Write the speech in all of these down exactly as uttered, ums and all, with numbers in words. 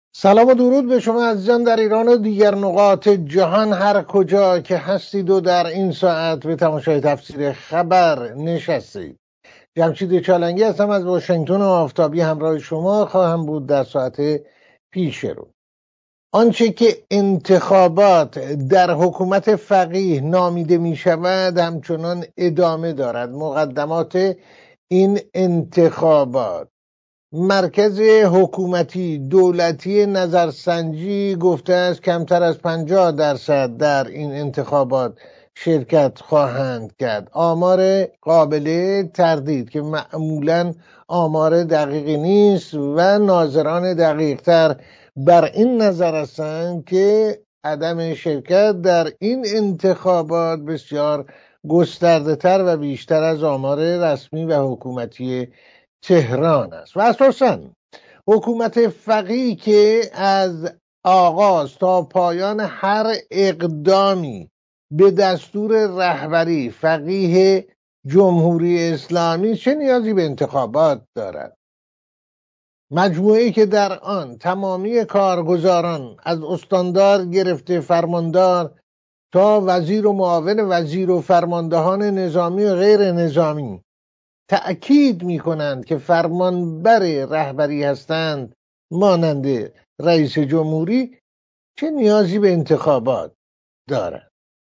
سلام و درود به شما عزیزان در ایران و دیگر نقاط جهان، هر کجا که هستید و در این ساعت به تماشای تفسیر خبر نشستید. جمشید چالنگی هستم از واشنگتن و آفتابی همراه شما خواهم بود در ساعت پیش رو. آنچه که انتخابات در حکومت فقیه نامیده می شود همچنان ادامه دارد. مقدمات این انتخابات: مرکز حکومتی دولتی نظرسنجی گفته است کمتر از پنجاه درصد در این انتخابات شرکت خواهند کرد. آمار قابل تردید که معمولا آمار دقیقی نیست و ناظران دقیقتر بر این نظر هستند که عدم شرکت در این انتخابات بسیار گسترده تر و بیشتر از آمار رسمی و حکومتی تهران است. و اساساً حکومت فقیه که از آغاز تا پایان هر اقدامی به دستور رهبری فقیه جمهوری اسلامی چه نیازی به انتخابات دارد؟ مجموعه‌ای که در آن تمامی کارگزاران از استاندار گرفته فرماندار تا وزیر و معاون وزیر و فرماندهان نظامی و غیر نظامی تأکید می کنند که فرمانبر رهبری هستند مانند رئیس جمهوری، چه نیازی به انتخابات دارد؟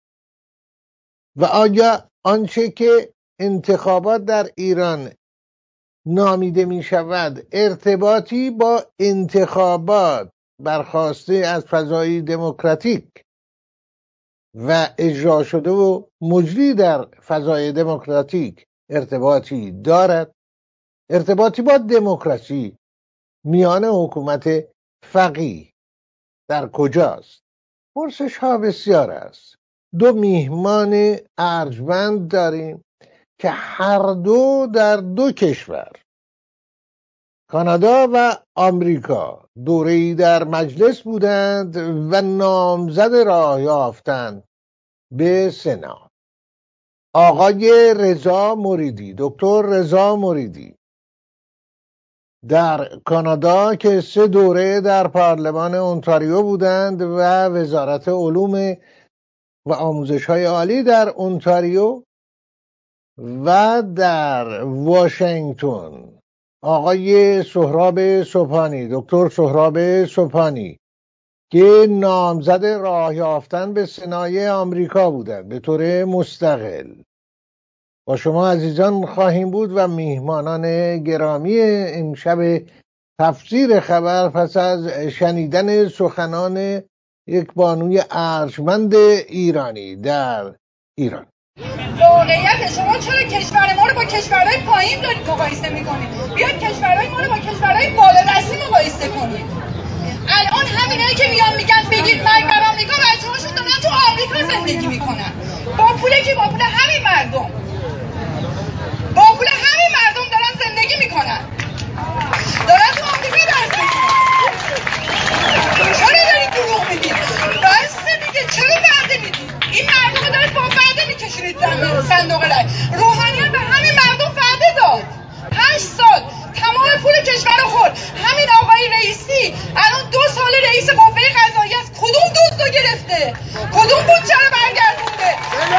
و آیا آنچه که انتخابات در ایران نامیده می شود ارتباطی با انتخابات برخواسته از فضای دموکراتیک و اجرا شده و مجری در فضای دموکراتیک ارتباطی دارد؟ ارتباطی با دموکراسی میان حکومت فقیه در کجاست؟ پرسش ها بسیار است. دو میهمان ارجمند داریم که هر دو در دو کشور، کانادا و آمریکا، دوره‌ای در مجلس بودند و نامزد راه یافتند به سنا. آقای رضا مریدی، دکتر رضا مریدی در کانادا که سه دوره در پارلمان اونتاریو بودند و وزارت علوم و آموزش های عالی در اونتاریو، و در واشنگتن آقای سهراب سبحانی، دکتر سهراب سبحانی که نامزد راه یافتن به سنای آمریکا بودند به طور مستقل. با شما عزیزان خواهیم بود و میهمانان گرامی امشب تفسیر خبر پس از شنیدن سخنان یک بانوی ارجمند ایرانی در ایران. واقعیت شما چرا کشور ما رو با کشورهای پایین دارید مقایسه میکنید؟ بیاید کشورهای ما رو با کشورهای بالادستی مقایسه کنید. الان همینایی که میان میگن بگید مرگ بر آمریکا، بچه‌هاشون دارن تو آمریکا زندگی میکنن با پولی که با پول همین مردم با پول همین مردم دارن زندگی میکنن، دارن تو آمریکا درس میکنن. چرا دارید دروغ میگید؟ بسته دیگه، چرا وعده میدید؟ این مردم رو دارید با وعده میکشونید صندوق رای. روحانی به همین مردم وعده داد، هشت سال تمام پول کشور رو خورد. همین آقای رئیسی الان دو سال رئیس قوه قضاییه است، کدوم دزد رو گرفته؟ کدوم بودجه رو برگردونده؟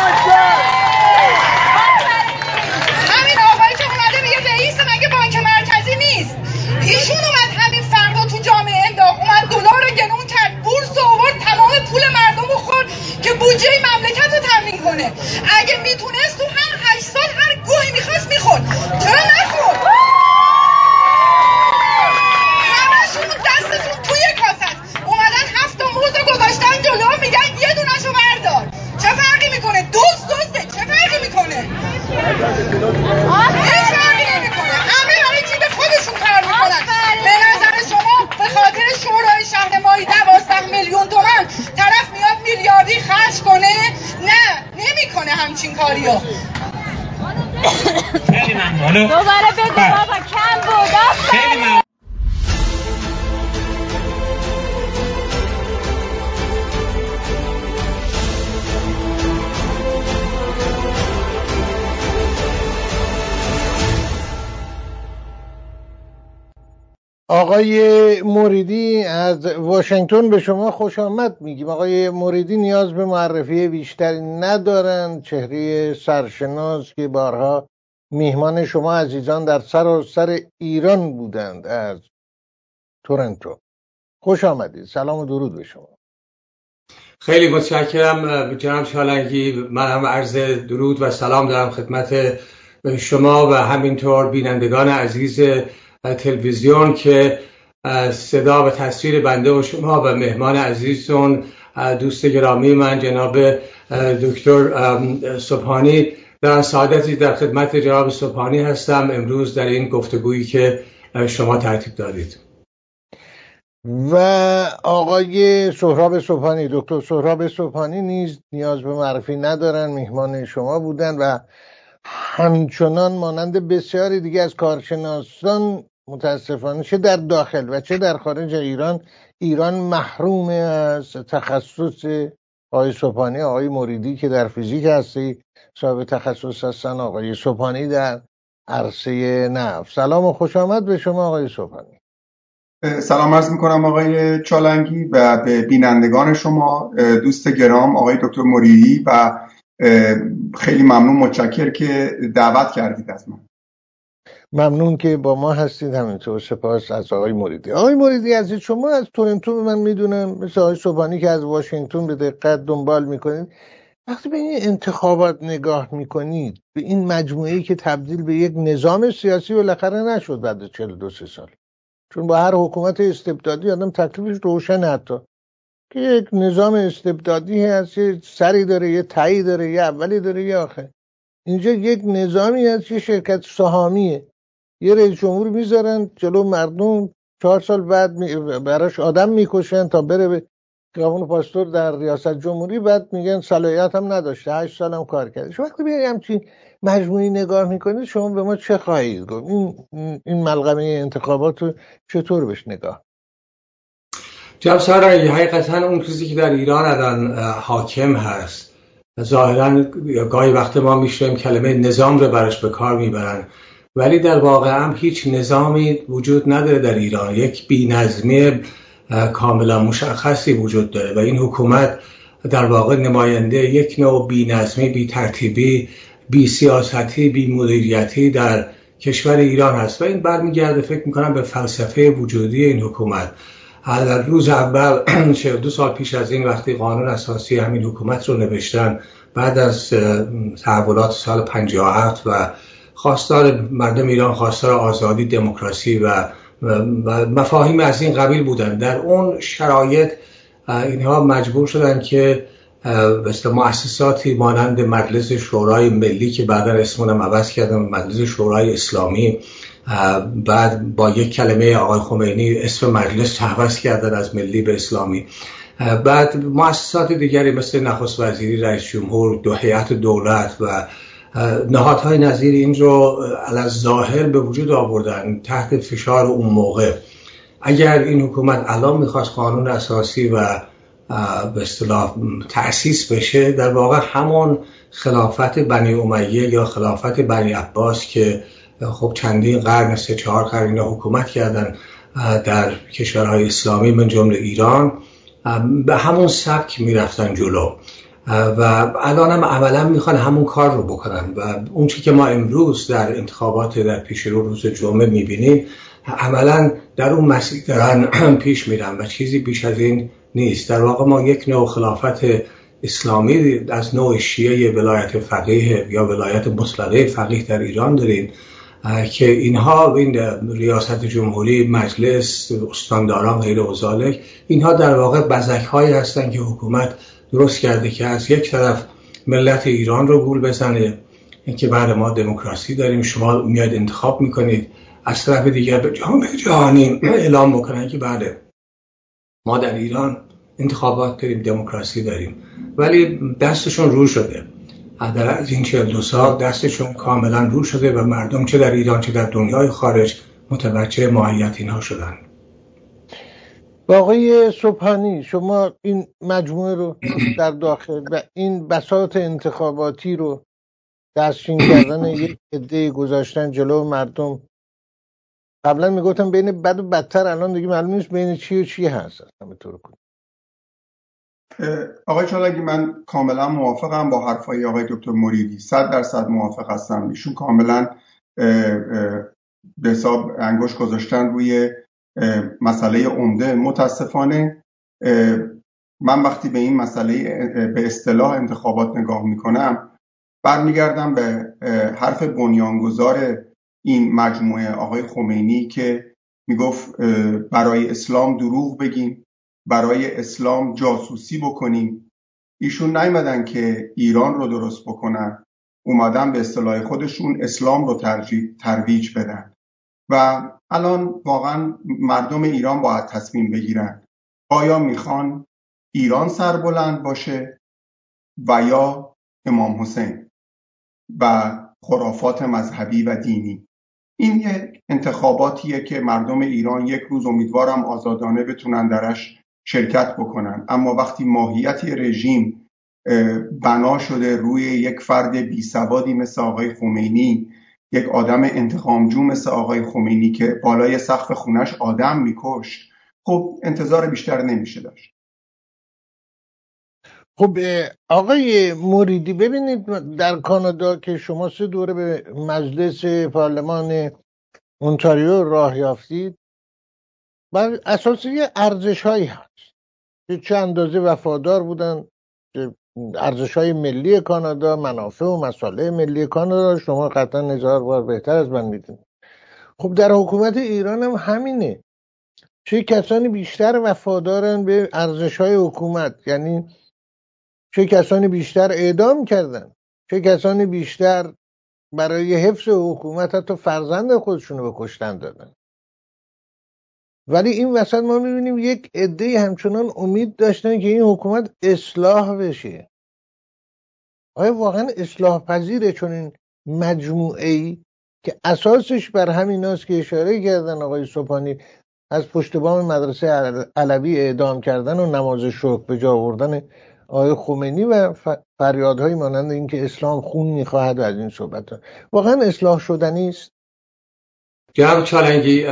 همین آقایی که اومده میگه رئیس مگه بانک مرکزی نیست؟ ایشون اومد همین فردا تو جامعه انداخت، اومد دلار رو گرون کرد، بورس رو آورد، تمام پول مردم رو خورد که بودجه مملکت رو تامین کنه. اگه میتونست تو هر هشت سال هر گوهی میخواست میخورد، چرا نخورد؟ همشون دستشون توی کاسه است. اومدن هفت تا موز رو گذاشتن جلو، میگن یه دونه‌شو بردار. چه فرقی میکنه؟ دوست دوسته، چه فرقی میکنه؟ هیچ فرقی نمیکنه. همه برای جیب خودشون کار میکنن. به نظر شما به خاطر شورای شهر مایی دوازده میلیون تومان طرف میاد میلیاردی خرج کنه؟ نه، نمیکنه همچین کاریو. خیلی ممنون. دوباره بده بابا، کم بود. خیلی ممنون. آقای موریدی از واشنگتن به شما خوش آمد میگیم. آقای موریدی نیاز به معرفی بیشتری ندارن، چهره سرشناس که بارها میهمان شما عزیزان در سراسر ایران بودند. از تورنتو خوش آمدید. سلام و درود به شما. خیلی متشکرم جناب چالنگی. من هم عرض درود و سلام دارم خدمت شما و همینطور بینندگان عزیز تلویزیون که صدا و تصویر بنده و شما و مهمان عزیزتون دوست گرامی من جناب دکتر سبحانی در سعادتی در خدمت جناب سبحانی هستم امروز در این گفتگویی که شما ترتیب دادید. و آقای سهراب سبحانی، دکتر سهراب سبحانی نیز نیاز به معرفی ندارن، میهمان شما بودن و همچنان مانند بسیاری دیگه از کارشناسان متاسفانه چه در داخل و چه در خارج ایران ایران محروم از تخصص آقای سبحانی. آقای موریدی که در فیزیک هستی صاحب تخصص هستن، آقای سبحانی در عرصه نفت. سلام و خوش آمد به شما آقای سبحانی. سلام عرض میکنم آقای چالنگی و به بینندگان شما دوست گرام آقای دکتر موریدی و خیلی ممنون، متشکر که دعوت کردید از من. ممنون که با ما هستید. همینطور سپاس از آقای موریدی. آقای موریدی عزیز، شما از تورنتو من میدونم مثل آقای سبحانی که از واشنگتن به دقت دنبال میکنید، وقتی به این انتخابات نگاه میکنید، به این مجموعه‌ای که تبدیل به یک نظام سیاسی بالاخره نشد بعد چهل و دو سال، چون با هر حکومت استبدادی آدم تکلیفش روشن حتی که یک نظام استبدادی هست، یه سری داره، یه تایی داره، یه اولی داره، یه آخر. اینجا یک نظامی هست، یه شرکت سهامیه، یه رئیس جمهور میذارن جلو مردم، چهار سال بعد براش آدم میکشن تا بره به خیابون پاستور در ریاست جمهوری، بعد میگن صلاحیت هم نداشته، هشت سال هم کار کرده. شما وقتی بیایی همچین مجموعی نگاه میکنید شما به ما چه خواهید گفت؟ این این ملغمه انتخابات رو چطور بهش نگاه؟ جناب سارایی، حقیقتا اون چیزی که در ایران الان حاکم هست ظاهرا گاهی وقت ما میشیم کلمه نظام رو براش به کار میبرن، ولی در واقع هم هیچ نظامی وجود نداره در ایران. یک بی‌نظمی کاملا مشخصی وجود داره و این حکومت در واقع نماینده یک نوع بی‌نظمی، بی ترتیبی، بی سیاستی، بی مدیریتی در کشور ایران هست و این برمیگرده فکر میکنم به فلسفه وجودی این حکومت. در روز اول چهل و دو سال پیش از این وقتی قانون اساسی همین حکومت رو نوشتن بعد از تحولات سال پنجاه و هفت و خواستار مردم ایران خواستار آزادی، دموکراسی و مفاهیم از این قبیل بودن، در اون شرایط اینها مجبور شدن که مثل مؤسساتی مانند مجلس شورای ملی که بعدا اسمونم عوض کردن مجلس شورای اسلامی، بعد با یک کلمه آقای خمینی اسم مجلس عوض کردن از ملی به اسلامی، بعد مؤسسات دیگری مثل نخست وزیری، رئیس جمهور، دو هیئت دولت و نهادهای نظیر این رو علی‌الظاهر به وجود آوردن تحت فشار اون موقع. اگر این حکومت الان میخواست قانون اساسی و به اصطلاح تأسیس بشه، در واقع همون خلافت بنی امیه یا خلافت بنی عباس که خب چندین قرن، سه چهار قرن اینا حکومت کردن در کشورهای اسلامی من جمله ایران، به همون سبک میرفتن جلو و الان هم عملا میخوان همون کار رو بکنن و اون چی که ما امروز در انتخابات در پیش رو روز جمعه میبینیم عملا در اون مسیر دارن پیش میرن و چیزی بیش از این نیست. در واقع ما یک نوع خلافت اسلامی از نوع شیعه ولایت فقیه یا ولایت مطلقه فقیه در ایران داریم که اینها این ریاست جمهوری، مجلس، استانداران غیر و اینها در واقع بزک هایی هستن که حکومت درست کرده که از یک طرف ملت ایران رو گول بزنه اینکه بعد ما دموکراسی داریم، شما میاد انتخاب میکنید، از طرف دیگر به جامعه جهانی اعلام میکنن که بعد ما در ایران انتخابات داریم، دموکراسی داریم، ولی دستشون رو شده. در از این چهل و دو سال دستشون کاملا رو شده و مردم چه در ایران چه در دنیای خارج متوجه ماهیت اینها شدن. آقای سبحانی، شما این مجموعه رو در داخل و این بساط انتخاباتی رو دستچین کردن یک عده گذاشتن جلو مردم قبلا میگفتم بین بد و بدتر، الان دیگه معلوم نیست بین چی و چی هست. به طور کلی آقای چالنگی، من کاملا موافقم با حرفای آقای دکتر مریدی، صد درصد موافق هستم. ایشون کاملا به حساب انگشت گذاشتن روی مسئله عمده. متاسفانه من وقتی به این مسئله به اصطلاح انتخابات نگاه میکنم، برمیگردم به حرف بنیانگذار این مجموعه آقای خمینی که میگفت برای اسلام دروغ بگیم، برای اسلام جاسوسی بکنیم. ایشون نیومدن که ایران رو درست بکنن، اومدن به اصطلاح خودشون اسلام رو ترویج بدن. و الان واقعا مردم ایران باید تصمیم بگیرن آیا میخوان ایران سربلند باشه و یا امام حسین و خرافات مذهبی و دینی. این یک انتخاباتیه که مردم ایران یک روز امیدوارم آزادانه بتونن درش شرکت بکنن. اما وقتی ماهیت رژیم بنا شده روی یک فرد بیسوادی مثل آقای خمینی، یک آدم انتقامجو مثل آقای خمینی که بالای سقف خونش آدم میکشت، خب انتظار بیشتر نمیشه داشت. خب آقای مریدی، ببینید در کانادا که شما سه دوره به مجلس پارلمان اونتاریو راه یافتید، بر اساس یه ارزش هایی هست که چه اندازه وفادار بودن ارزش های ملی کانادا، منافع و مصالح ملی کانادا، شما قطعا هزار بار بهتر از من میدونید. خب در حکومت ایران هم همینه، چه کسانی بیشتر وفادارن به ارزش های حکومت، یعنی چه کسانی بیشتر اعدام کردن، چه کسانی بیشتر برای حفظ حکومت حتی فرزند خودشون رو به کشتن دادن. ولی این وسط ما میبینیم یک عده همچنان امید داشتن که این حکومت اصلاح بشه. آیا واقعا اصلاح پذیره چون این مجموعه‌ای که اساسش بر همیناست که اشاره کردن آقای سبحانی، از پشت بام مدرسه علوی اعدام کردن و نماز شکر به جا آوردن آقای خمینی و فریادهایی مانند این که اسلام خون میخواهد و از این صحبت‌ها، واقعا اصلاح شدنی است؟ جناب چالنگی،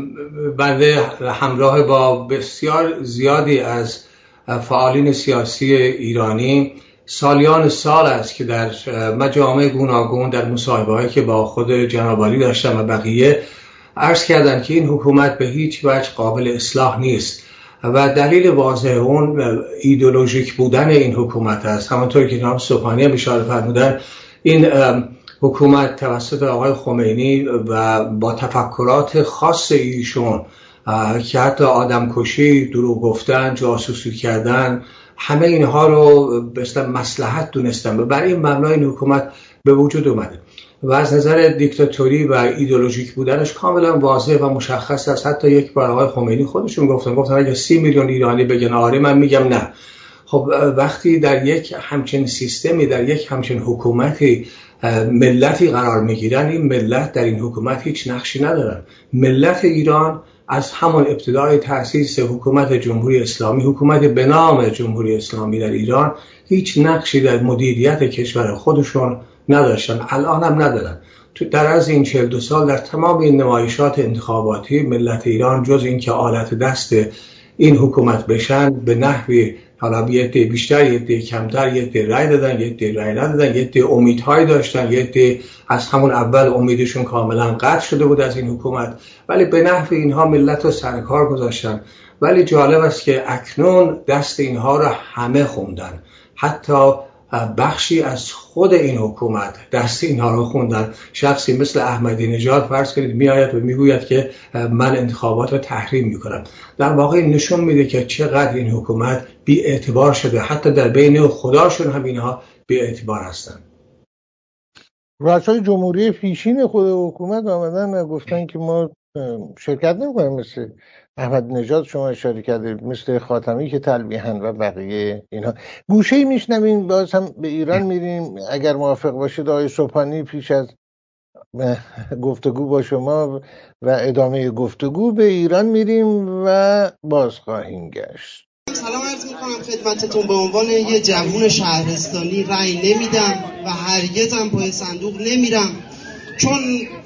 بنده همراه با بسیار زیادی از فعالین سیاسی ایرانی سالیان سال است که در مجامع گوناگون در مصاحبه‌هایی که با خود جناب عالی داشتم و بقیه عرض کردن که این حکومت به هیچ وجه قابل اصلاح نیست و دلیل واضح اون ایدئولوژیک بودن این حکومت است. همونطور که جناب سبحانی هم اشاره فرمودن، این حکومت توسط آقای خمینی و با تفکرات خاص ایشون که حتی آدم کشی، دروغ گفتن، جاسوسی کردن، همه اینها رو به اصطلاح مصلحت دونستن و برای این مبنا این حکومت به وجود اومده و از نظر دیکتاتوری و ایدئولوژیک بودنش کاملا واضح و مشخص است. حتی یک بار آقای خمینی خودشون گفتن گفتن اگه سی میلیون ایرانی بگن آره، من میگم نه. خب وقتی در یک همچین سیستمی، در یک همچین حکومتی ملتی قرار میگیرن، این ملت در این حکومت هیچ نقشی ندارن. ملت ایران از همون ابتدای تأسیس حکومت جمهوری اسلامی، حکومت به نام جمهوری اسلامی در ایران، هیچ نقشی در مدیریت کشور خودشون نداشتن، الان هم ندارن. تو در از این چهل و دو سال در تمام این نمایشات انتخاباتی ملت ایران جز این که آلت دست این حکومت بشن به نحوی، حالا یه عده بیشتر، یه عده کمتر، یه عده رای دادن، یه عده رای ندادن، یه عده امیدهایی داشتن، یه عده از همون اول امیدشون کاملا قطع شده بود از این حکومت، ولی به نحو اینها ملت رو سر کار گذاشتن. ولی جالب است که اکنون دست اینها رو همه خوندن، حتی بخشی از خود این حکومت دست اینها رو خوندن. شخصی مثل احمدی نژاد فرض کنید میآید و میگوید که من انتخابات رو تحریم میکنم، در واقع نشون میده که چقدر این حکومت بی اعتبار شده، حتی در بین خداشون هم اینها بی اعتبار هستن. رؤسای جمهوری پیشین خود حکومت آمدن و گفتن که ما شرکت نمی‌کنیم، مثل احمد نژاد شما اشاره کردید، مثل خاتمی که تلویحاً و بقیه اینها. گوشه‌ای میشنویم، باز هم به ایران میریم. اگر موافق باشید آقای سبحانی پیش از گفتگو با شما و ادامه گفتگو به ایران میریم و باز خواهیم گشت. سلام عرض میکنم خدمتتون. به عنوان یه جوون شهرستانی رأی نمیدم و هرگز هم پای صندوق نمیرم، چون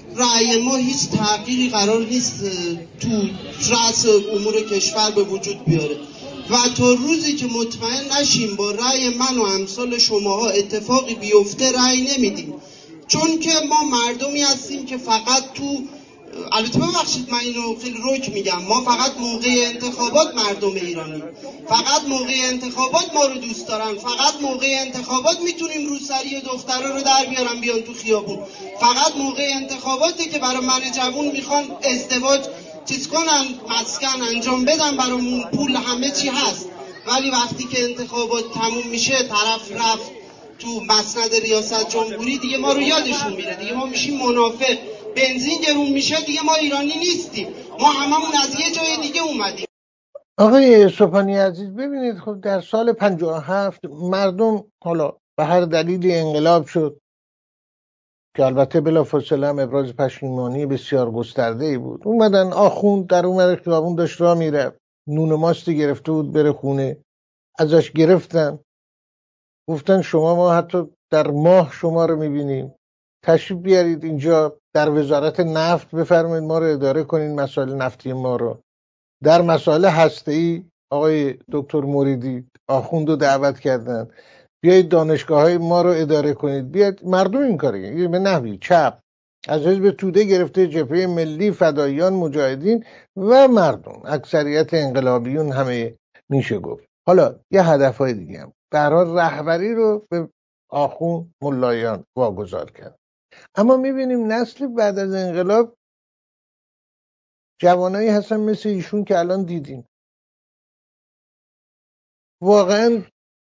رأی ما هیچ تغییری قرار نیست تو رأس امور کشور به وجود بیاره و تا روزی که مطمئن نشیم با رأی من و امثال شماها اتفاقی بیفته رأی نمیدیم، چون که ما مردمی هستیم که فقط تو، البته ببخشید من اینو خیلی رک میگم، ما فقط موقع انتخابات مردم ایرانی، فقط موقع انتخابات ما رو دوست دارن، فقط موقع انتخابات میتونیم روسری دخترها رو در بیارن بیان تو خیابون، فقط موقع انتخاباتی که برای من جوون میخوان ازدواج چیز کنن، مسکن انجام بدن، برامون پول همه چی هست، ولی وقتی که انتخابات تموم میشه طرف رفت تو مسند ریاست جمهوری دیگه ما رو یادشون میره، دیگه ما میشیم منافق، بنزین گرون میشه دیگه ما ایرانی نیستیم، ما هممون از یه جای دیگه اومدیم. آقای سبحانی عزیز ببینید، خب در سال پنجاه و هفت مردم حالا به هر دلیلی انقلاب شد که البته بلافاصله هم ابراز پشیمانی بسیار گسترده‌ای بود، اومدن آخوند در اون خیابون داشت راه میرفت، نون و ماستی گرفته بود بره خونه، ازش گرفتن، گفتن شما ما حتی در ماه شما رو میبینیم، تشریف بیارید اینجا در وزارت نفت بفرمایید ما رو اداره کنین، مسائل نفتی ما رو. در مسائل هسته‌ای آقای دکتر مریدی آخوند رو دعوت کردن بیایید دانشگاه های ما رو اداره کنید، بیاید. مردم این کاری به نحوی چپ از حزب توده گرفته، جبهه ملی، فداییان، مجاهدین و مردم اکثریت انقلابیون همه میشه گفت. حالا یه هدفهای دیگه هم در حال رهبری رو به آخوند ملایان واگذار کرد. اما میبینیم نسل بعد از انقلاب جوانایی هستن مثل ایشون که الان دیدیم. واقعا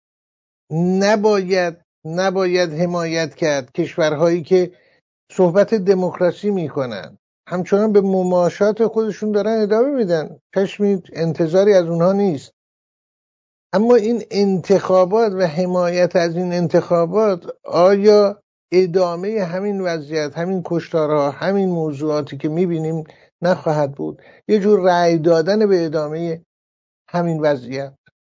نباید نباید حمایت کرد کشورهایی که صحبت دموکراسی میکنن، همچنان به مماشات خودشون دارن ادامه میدن، چشمی انتظاری از اونها نیست. اما این انتخابات و حمایت از این انتخابات آیا ادامه همین وضعیت، همین کشتارها، همین موضوعاتی که میبینیم نخواهد بود؟ یه جور رأی دادن به ادامه همین وضعیت.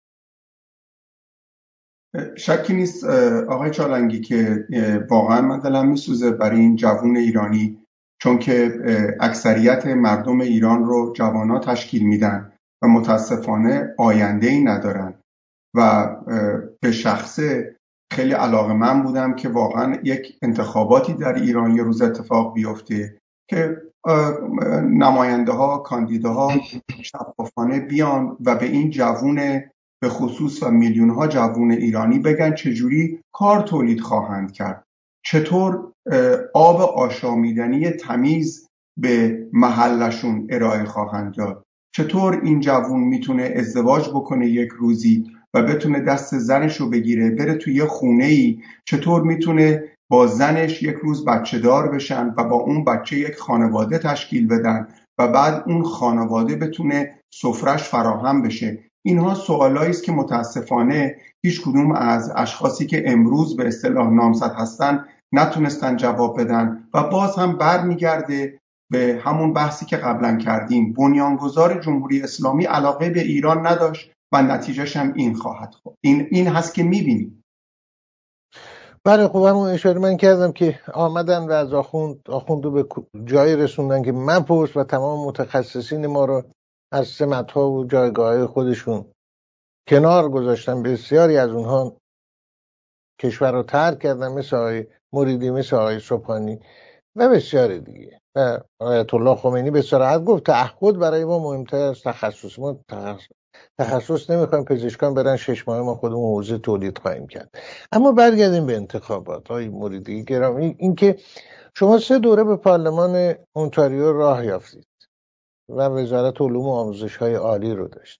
شکی نیست آقای چالنگی که واقعا من دلم میسوزه برای این جوان ایرانی، چون که اکثریت مردم ایران رو جوانا تشکیل میدن و متاسفانه آینده‌ای ندارن و به شخصه خیلی علاقه‌مند بودم که واقعا یک انتخاباتی در ایران یه روز اتفاق بیفته که نماینده ها، کاندیداها شفافانه بیان و به این جوون به خصوص و میلیون ها جوون ایرانی بگن چجوری کار تولید خواهند کرد، چطور آب آشامیدنی تمیز به محلشون ارائه خواهند داد، چطور این جوون میتونه ازدواج بکنه یک روزی و بتونه دست زنش رو بگیره بره توی یه خونه ای، چطور میتونه با زنش یک روز بچه دار بشن و با اون بچه یک خانواده تشکیل بدن و بعد اون خانواده بتونه سفرش فراهم بشه. اینها سوالایی است که متاسفانه هیچ کدوم از اشخاصی که امروز به اصطلاح نامزد هستن نتونستن جواب بدن و باز هم برمیگرده به همون بحثی که قبلا کردیم. بنیانگذار جمهوری اسلامی علاقه به ایران نداشت و نتیجهش هم این خواهد بود. این این هست که می‌بینیم. بله خب همون اشاره من کردم که آمدن و از آخوند آخوند رو به جایی رسوندن که من پرس و تمام متخصصین ما رو از سمت‌ها و جایگاه‌های خودشون کنار گذاشتن. بسیاری از اونها کشور رو ترک کردن، مثل آقای مریدی، مثل آقای سبحانی و بسیاری دیگه. و آیت الله خمینی به صراحت گفت تعهد برای ما مهمتر از تخصص. ما تخصص, تخصص نمیخوایم، پزشکان برن شش ماه ما خودمون حوزه تولید خواهیم کرد. اما برگردیم به انتخابات. آقای مریدی گرامی، این که شما سه دوره به پارلمان اونتاریو راه یافتید و وزارت علوم و آموزش های عالی رو داشت.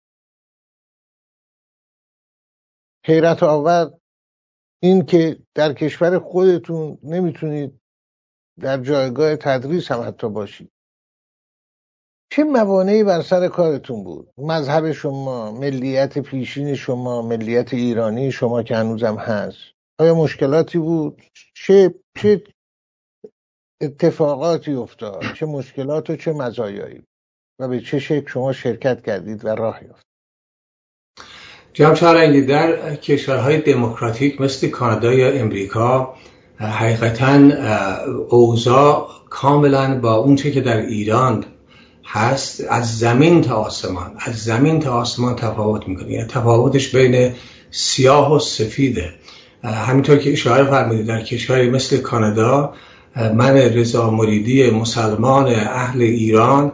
حیرت آور این که در کشور خودتون نمیتونید در جایگاه تدریس هم حتی باشید. چه موانعی بر سر کارتون بود؟ مذهب شما، ملیت پیشین شما، ملیت ایرانی شما که هنوزم هست، آیا مشکلاتی بود؟ چه چه اتفاقاتی افتاد؟ چه مشکلات و چه مزایایی؟ و به چه شکل شما شرکت کردید و راه یافتید؟ جناب چالنگی، در کشورهای دموکراتیک مثل کانادا یا امریکا حقیقتاً اوضاع کاملا با اون چه که در ایران هست از زمین تا آسمان از زمین تا آسمان تفاوت میکنه. یعنی تفاوتش بین سیاه و سفیده. همینطور که اشاره فرمودید در کشوری مثل کانادا، من رضا مریدی مسلمان اهل ایران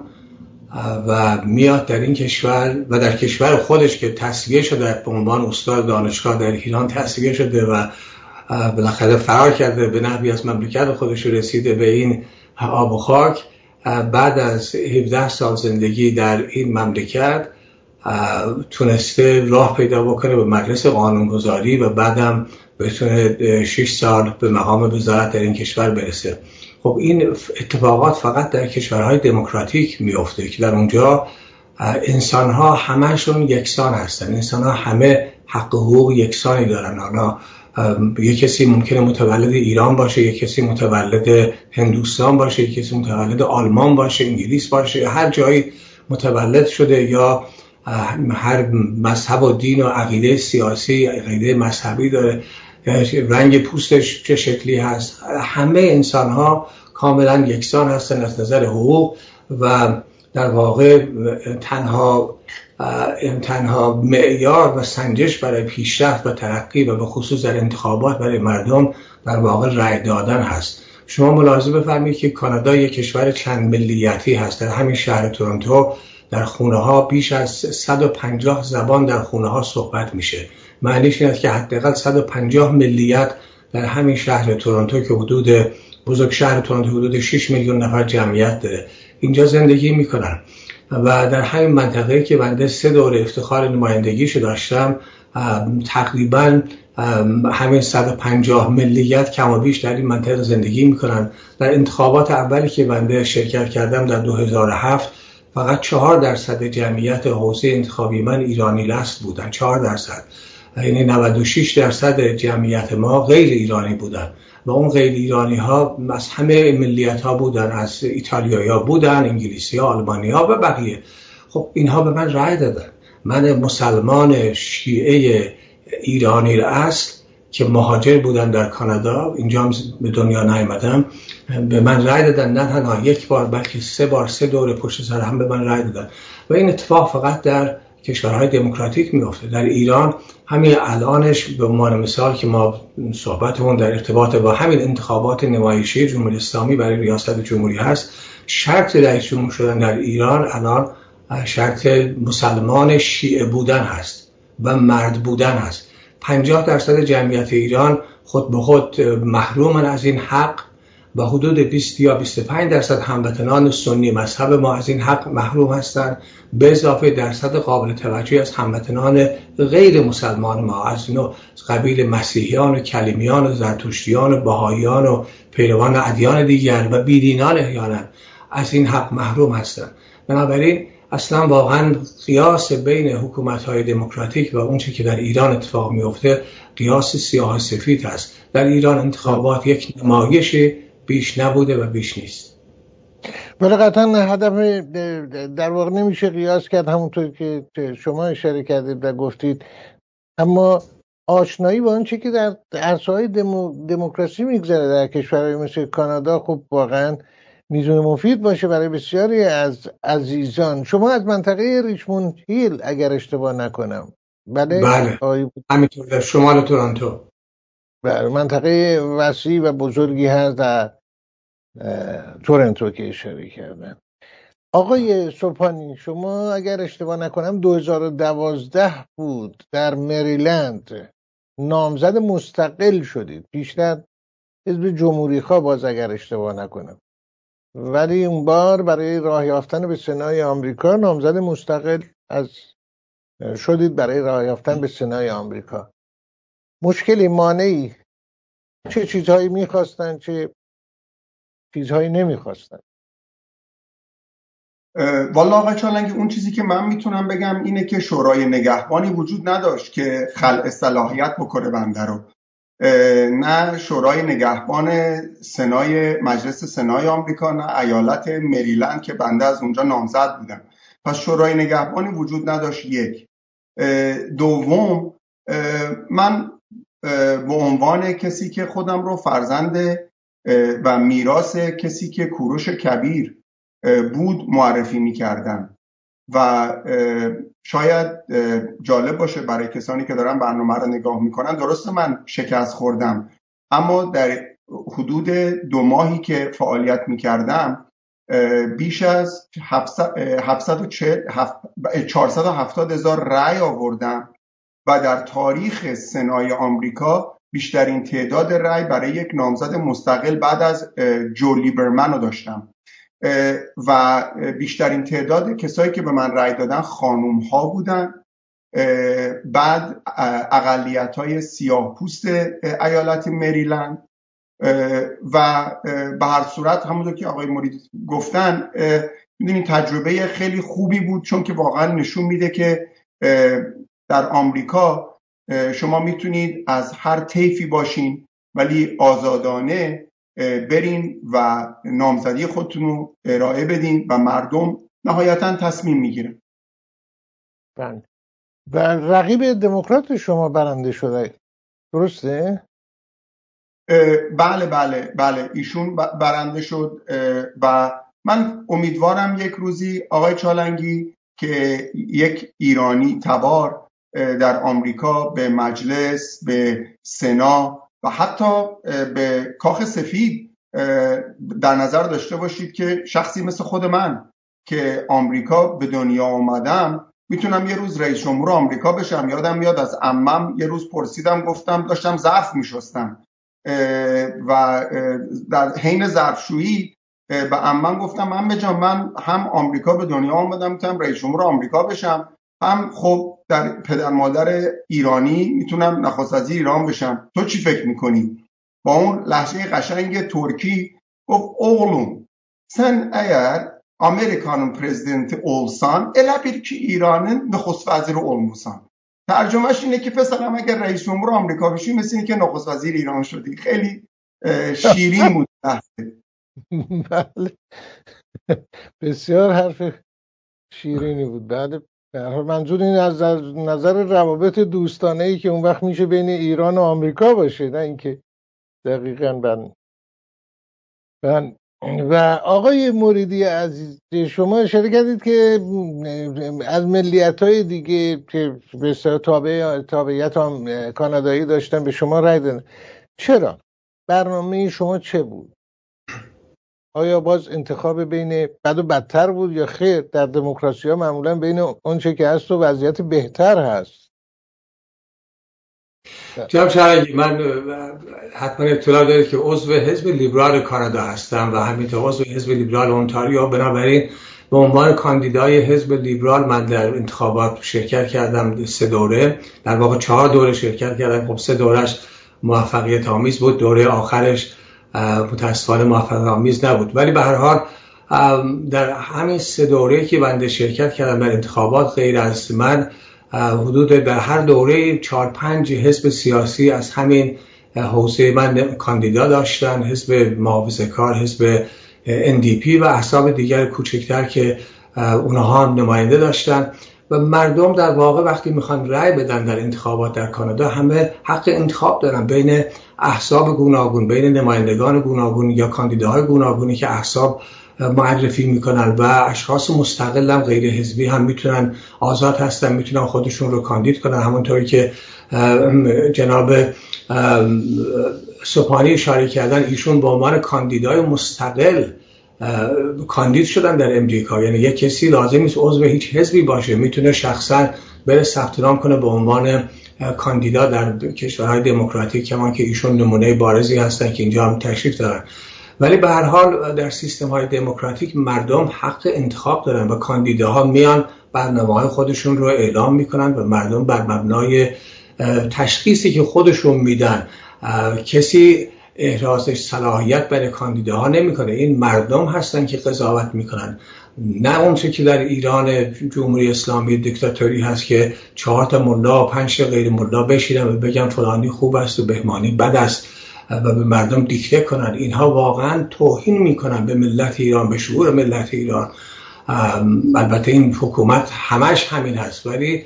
و میاد در این کشور و در کشور خودش که تصفیه شده به عنوان استاد دانشگاه در ایران تصفیه شده و بالاخره فرار کرده به نحوی از مملکت خودش رسیده به این آب و خاک، بعد از هفده سال زندگی در این مملکت تونسته راه پیدا بکنه به مجلس قانونگذاری و بعدم بتونه شش سال به مقام وزارت در این کشور برسه. خب این اتفاقات فقط در کشورهای دموکراتیک میفته که در اونجا انسان‌ها همه‌شون یکسان هستن، انسان‌ها همه حق حقوق یکسانی دارن. حالا یک کسی ممکنه متولد ایران باشه، یک کسی متولد هندوستان باشه، یک کسی متولد آلمان باشه، انگلیس باشه، هر جایی متولد شده یا هر مذهب و دین و عقیده سیاسی، عقیده مذهبی داره، رنگ پوستش چه شکلی هست، همه انسان ها کاملا یکسان هستن از نظر حقوق و در واقع تنها تنها معیار و سنجش برای پیشرفت و ترقی و به خصوص در انتخابات برای مردم در واقع رأی دادن هست. شما ملاحظه بفرمایید که کانادا یک کشور چند ملیتی هست. در همین شهر تورنتو در خونه ها بیش از صد و پنجاه زبان در خونه ها صحبت میشه. معنیش این است که حداقل صد و پنجاه ملیت در همین شهر تورنتو که حدود بزرگ شهر تورنتو حدود شش میلیون نفر جمعیت داره اینجا زندگی میکنن و در همین منطقه که بنده سه دوره افتخار نمایندگیشو داشتم تقریبا همین صد و پنجاه ملیت کم و بیش در این منطقه زندگی میکنن. در انتخابات اولی که بنده شرکت کردم در دو هزار و هفت فقط چهار درصد جمعیت حوزه انتخابی من ایرانی لست بودن، چهار درصد، یعنی نود و شش درصد جمعیت ما غیر ایرانی بودن و اون غیر ایرانی ها از همه ملیت ها بودن، از ایتالیایی ها بودن، انگلیسی ها، آلمانی ها و بقیه. خب اینها به من رأی دادن. من مسلمان شیعه ایرانی اصل که مهاجر بودم در کانادا، اینجا به دنیا نیامدم، به من رأی دادن. نه تنها یک بار بلکه سه بار، سه دوره پشت سر هم به من رأی دادن و این اتفاق فقط در کشورهای دموکراتیک میفته. در ایران همین الانش به عنوان مثال که ما صحبتمون در ارتباط با همین انتخابات نمایشی جمهوری اسلامی برای ریاست جمهوری هست، شرط رئیس جمهور شدن در ایران الان شرط مسلمان شیعه بودن هست و مرد بودن هست. پنجاه درصد جمعیت ایران خود به خود محرومن از این حق و حدود بیست یا بیست و پنج درصد هموطنان سنی مذهب ما از این حق محروم هستند، به اضافه درصد قابل توجهی از هموطنان غیر مسلمان ما از نوع قبیل مسیحیان و کلیمیان و زرتشتیان و بهائیان و پیروان ادیان دیگر و بیدینان احیانا از این حق محروم هستند. بنابراین اصلا واقعا قیاس بین حکومت‌های دموکراتیک و اون چیزی که در ایران اتفاق میفته قیاس سیاه سفید است. در ایران انتخابات یک نمایش بیش نبوده و بیش نیست. ولی قطعا هدف در واقع نمیشه قیاس کرد همونطور که شما اشاره کردید و گفتید، اما آشنایی با اون چیزی که در عرصه‌های دمو، دموکراسی میگذره در کشورهای مثل کانادا خب واقعا میتونه مفید باشه برای بسیاری از عزیزان. شما از منطقه ریچموند هیل اگر اشتباه نکنم، بله؟ بله همینطور در شمال تورنتو. بله، منطقه وسیع و بزرگی هست در تورنتو که اشاره کردن. آقای سبحانی، شما اگر اشتباه نکنم دو هزار و دوازده بود در مریلند نامزد مستقل شدید، پیشتر حزب جمهوری خواه باز اگر اشتباه نکنم، ولی اون بار برای راه یافتن به سنای آمریکا نامزد مستقل از شدید برای راه یافتن به سنای آمریکا. مشکلی، مانعی، چه چیزهایی میخواستن چه چیزهایی نمیخواستن؟ والا آقای چالنگی، اون چیزی که من میتونم بگم اینه که شورای نگهبانی وجود نداشت که خلع صلاحیت بکنه بنده رو. نه شورای نگهبان سنای مجلس سنای آمریکا، نه ایالت مریلند که بنده از اونجا نامزد بودم. پس شورای نگهبانی وجود نداشت. یک. دوم، من به عنوان کسی که خودم رو فرزند و میراث کسی که کوروش کبیر بود معرفی میکردن. و شاید جالب باشه برای کسانی که دارن برنامه رو نگاه میکنن، درسته من شکست خوردم، اما در حدود دو ماهی که فعالیت میکردم بیش از چهارصد و هفتاد هزار رأی آوردم و در تاریخ سنای آمریکا بیشترین تعداد رأی برای یک نامزد مستقل بعد از جو لیبرمن رو داشتم و بیشترین تعداد کسایی که به من رأی دادن خانوم ها بودن. بعد اقلیت های سیاه پوست ایالت مریلند و به هر صورت همونطور که آقای مرید گفتن میدونین تجربه خیلی خوبی بود، چون که واقعا نشون میده که در آمریکا شما میتونید از هر طیفی باشین ولی آزادانه برین و نامزدی خودتون رو ارائه بدین و مردم نهایتا تصمیم میگیرن. بله. و رقیب دموکرات شما برنده شده، درسته؟ بله بله بله ایشون برنده شد و من امیدوارم یک روزی آقای چالنگی که یک ایرانی تبار در آمریکا به مجلس، به سنا و حتی به کاخ سفید در نظر داشته باشید که شخصی مثل خود من که آمریکا به دنیا آمدم میتونم یه روز رئیس جمهور آمریکا بشم. یادم میاد از عمم یه روز پرسیدم، گفتم داشتم ظرف میشستم و در حین ظرفشویی به عمم گفتم عمه جان من هم آمریکا به دنیا آمدم میتونم رئیس جمهور آمریکا بشم، هم خب در پدر مادر ایرانی میتونم نخست وزیر ایران بشم، تو چی فکر میکنی؟ با اون لهجه قشنگ ترکی گفت oğlum sen eğer Amerika'nın prezidenti olsan elə bil ki İran'ın nüfus veziri olmuşsan. ترجمهش اینه که پسرم اگر رئیس جمهور آمریکا بشی مثل اینه که نخست وزیر ایران شدی. خیلی شیرین بود. بله بسیار حرف شیرینی بود. بعد منظور این از نظر روابط دوستانه‌ای که اون وقت میشه بین ایران و آمریکا باشه، نه اینکه دقیقاً بن بن و آقای مریدی عزیز شما اشاره کردید که از ملیت‌های دیگه که به تابع تابعیت هم کانادایی داشتن به شما رای دادن. چرا؟ برنامه شما چه بود؟ آیا باز انتخاب بین بد و بدتر بود یا خیر در دموکراسی ها معمولا بین اونچه که هست و وضعیت بهتر هست؟ جناب چالنگی من حتما اطلاع دارید که عضو حزب لیبرال کانادا هستم و همینطور عضو حزب لیبرال اونتاریو. بنابراین به عنوان کاندیدای حزب لیبرال من در انتخابات شرکت کردم، سه دوره، در واقع چهار دوره شرکت کردم. خب سه دورش موفقیت آمیز بود، دوره آخرش متاسفانه موفقیت آمیز نبود، ولی به هر حال در همین سه دوره که بنده شرکت کردم در انتخابات غیر از من حدود در هر دوره چهار پنج حزب سیاسی از همین حوزه من کاندیدا داشتن، حزب محافظه‌کار، حزب ان دی پی و احزاب دیگر کوچکتر که اونها هم نماینده داشتن. و مردم در واقع وقتی میخوان رأی بدن در انتخابات در کانادا همه حق انتخاب دارن بین احزاب گوناگون، بین نمایندگان گوناگون یا کاندیداهای گوناگونی که احزاب معرفی میکنن و اشخاص مستقل هم غیر حزبی هم میتونن، آزاد هستن، میتونن خودشون رو کاندید کنن. همونطوری که جناب سوپانی اشاره کردن ایشون به عنوان کاندیدای مستقل کاندید شدن در امریکا. یعنی یک کسی لازم نیست عضو هیچ حزبی باشه، میتونه شخصا بره ثبت نام کنه به عنوان کاندیدا در کشورهای دموکراتیک، کمان که ایشون نمونه بارزی هستن که اینجا هم تشریف دارن. ولی به هر حال در سیستم های دموکراتیک مردم حق انتخاب دارن و کاندیداها میان برنامه‌های خودشون رو اعلام میکنن و مردم بر مبنای تشخیصی که خودشون میدن، کسی احرازش صلاحیت برای کاندیداها نمیکنه، این مردم هستن که قضاوت میکنن، نه اونچه که در ایران جمهوری اسلامی دیکتاتوری هست که چهار تا ملا و پنج تا غیر ملا بشینن و بگن فلانی خوب است و بهمانی بد است و به مردم دیکته کنن. اینها واقعا توهین میکنن به ملت ایران، به شعور ملت ایران. البته این حکومت همش همین هست، ولی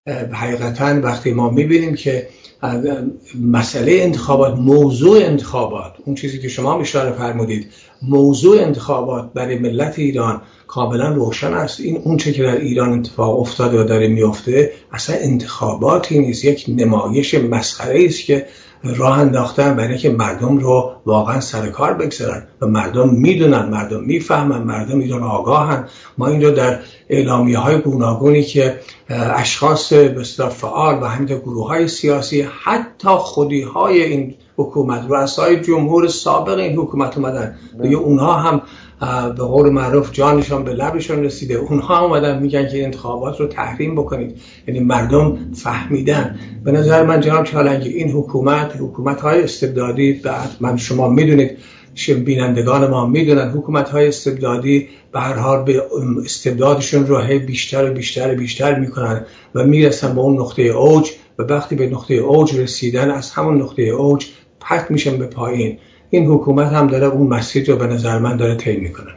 حقیقتا وقتی ما میبینیم که مسئله انتخابات، موضوع انتخابات، اون چیزی که شما هم اشاره فرمودید، موضوع انتخابات برای ملت ایران کاملا روشن است. این اون چه که در ایران اتفاق افتاده و داره میفته اصلا انتخاباتی نیست، یک نمایش مسخره است که راه انداختن برای که مردم رو واقعا سر کار بگذارن و مردم میدونن، مردم میفهمن، مردم ایران آگاهن. ما این رو در اعلامیه های گوناگونی که اشخاص بسیار فعال و همینطور گروه های سیاسی، حتی خودی های این حکومت، رؤسای جمهور سابق این حکومت اومدن و اونها هم به قول معروف جانشان به لبشون رسیده، اونها اومدن میگن که انتخابات رو تحریم بکنید. یعنی مردم فهمیدن. به نظر من جناب چالنگی این حکومت، حکومت های استبدادی، بعد من شما میدونید، بینندگان ما میدونن، حکومت های استبدادی به هر حال به استبدادشون رو هی بیشتر و بیشتر و بیشتر میکنن و میرسن به اون نقطه اوج و وقتی به نقطه اوج رسیدن از همون نقطه اوج پرت میشن به پایین. این حکومت هم داره اون مسیر رو به نظر من داره طی میکنه.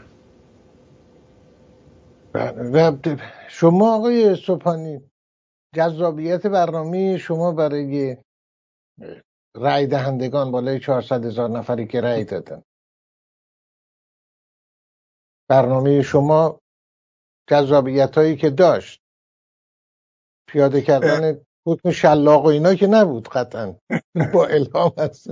و شما آقای سبحانی، جذابیت برنامه شما برای رای دهندگان بالای چهارصد هزار نفری که رای دادن، برنامه شما جذابیت هایی که داشت، پیاده کردن حکم شلاق و اینا که نبود قطعا با الهام هست.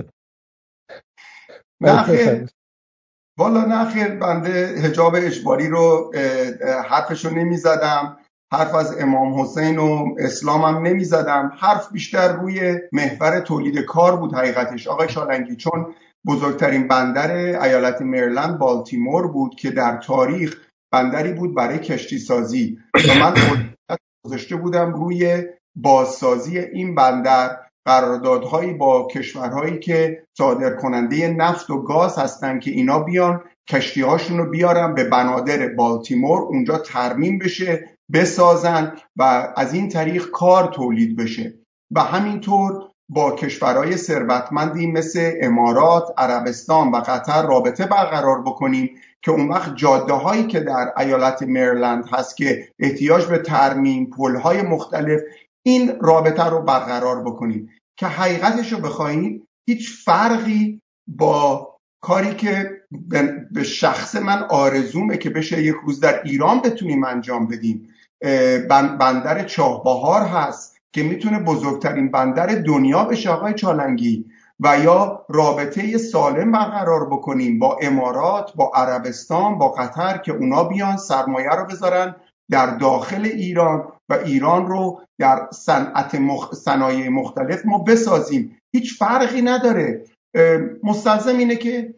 نه خیر، والا نه خیر، بنده حجاب اجباری رو حرفشو نمی زدم، حرف از امام حسین و اسلام هم نمی زدم، حرف بیشتر روی محور تولید کار بود حقیقتش آقای چالنگی، چون بزرگترین بندر ایالت مریلند بالتیمور بود که در تاریخ بندری بود برای کشتی سازی و من گذاشته بودم روی بازسازی این بندر، قراردادهایی با کشورهایی که صادر کننده نفت و گاز هستن که اینا بیان کشتی هاشون رو بیارن به بنادر بالتیمور، اونجا ترمیم بشه، بسازن و از این طریق کار تولید بشه و همینطور با کشورهای ثروتمندی مثل امارات، عربستان و قطر رابطه برقرار بکنیم که اون وقت جاده هایی که در ایالت مریلند هست که احتیاج به ترمیم، پل های مختلف، این رابطه رو برقرار بکنیم که حقیقتش رو بخواید هیچ فرقی با کاری که به شخص من آرزومه که بشه یک روز در ایران بتونیم انجام بدیم. بندر چاهبهار هست که میتونه بزرگترین بندر دنیا بشه آقای چالنگی، و یا رابطه سالم برقرار بکنیم با امارات، با عربستان، با قطر که اونا بیان سرمایه رو بذارن در داخل ایران و ایران رو در صنعت مخ... صنایع مختلف ما بسازیم. هیچ فرقی نداره. مستلزم اینه که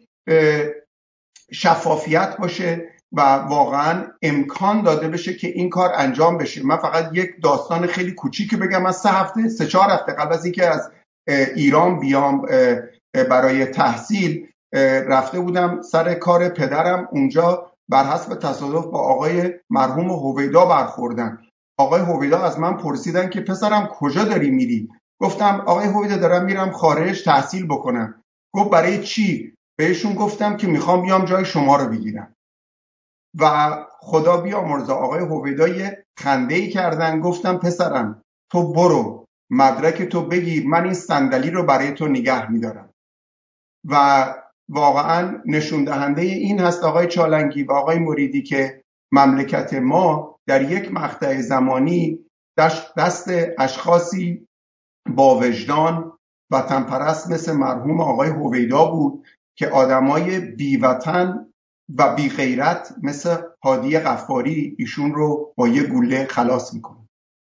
شفافیت باشه و واقعا امکان داده بشه که این کار انجام بشه. من فقط یک داستان خیلی کوچیک بگم. از سه هفته سه چهار هفته قبل از اینکه از ایران بیام برای تحصیل رفته بودم سر کار پدرم، اونجا بر حسب تصادف با آقای مرحوم هویدا برخوردن. آقای هویدا از من پرسیدن که پسرم کجا داری میری؟ گفتم آقای هویدا دارم میرم خارج تحصیل بکنم. گفت برای چی؟ بهشون گفتم که میخوام بیام جای شما رو بگیرم و خدا بیامرزه آقای هویدا یه خنده‌ای کردن. گفتم پسرم تو برو مدرک تو بگیر، من این صندلی رو برای تو نگه میدارم. و واقعا نشون دهنده این هست آقای چالنگی و آقای مریدی که مملکت ما در یک مقطع زمانی دست اشخاصی با وجدان وطن پرست مثل مرحوم آقای هویدا بود که آدمای بی وطن و بی غیرت مثل هادی غفاری ایشون رو با یه گوله خلاص میکنه.